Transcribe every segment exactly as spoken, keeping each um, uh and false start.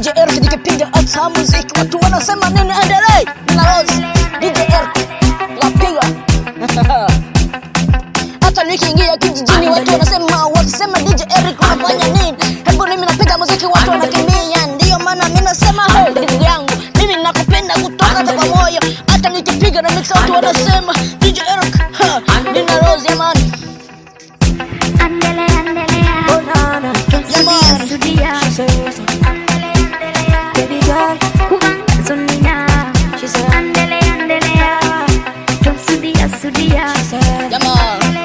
J Eric nikipiga hata muziki watu wanasema nini endelee na Rose D J Eric napiga hata nikiingia kijijini watu wanasema wakisema D J Eric unafanya nini hebu mimi napiga muziki watu wanakimbia ndio maana mimi nasema hey ndugu yangu mimi nakupenda kutoka kwa moyo hata nikipiga na mix watu wanasema D J Eric nina Rose jamani andele andele oh no no jamani sudia andele andele baby girl kubanga sonina she said andele andele don't sudia sudia jamani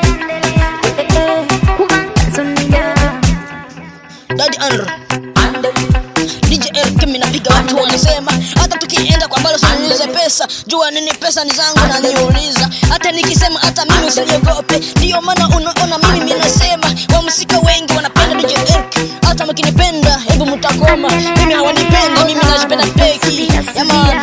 kubanga sonina Daddy Andrew D J Eric mimi napiga watu wanasema hata tukienda kwa mbalo siniulize pesa jua nini pesa ni zangu na niuliza hata nikisema hata mimi usiogope ndio maana unaona mimi mimi nasema wamsika wengi wanapenda D J Eric hata mkinipenda hebu mtakoma mimi hawanipendi mimi najipenda peki jamani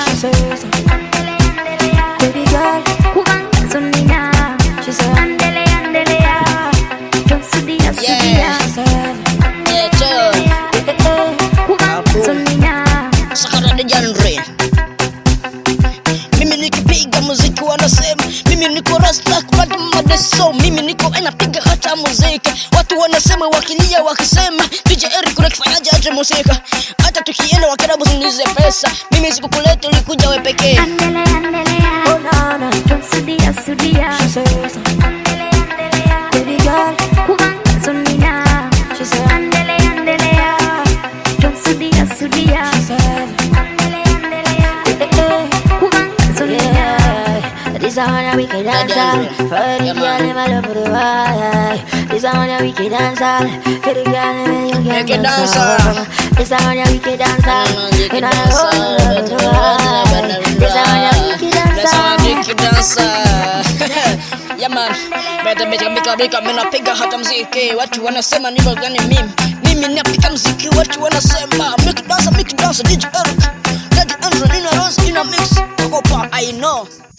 baby girl kubanga sonina she said andele andele don't sudia sudia Sakara de genre mimi nikipiga muziki wanasema mimi niko rasta kwa madeso mimi niko napiga hata muziki watu wanasema wakilia wakisema D J Eric unafanyaje aje muziki hata tukienda wakirabu siniulize pesa mimi sikukuleta ulikuja wewe pekee andele andele oh no no don't sudia sudia andele andele baby girl kubanga sonina she said andele andele don't sudia sudia this is one we can dance all for the girl in my love for the why. This is one we can dance all for the girl in my can dance all. This is one we can dance all in our love for the why. This is one we can dance all. We can dance all. Yeah man, beta beta bika bika mimi napiga hata muziki watu wanasema nipo gani mimi mimi napiga muziki watu wanasema make dance make dance D J Eric Daddy Andrew nina Rose nina mix opa I know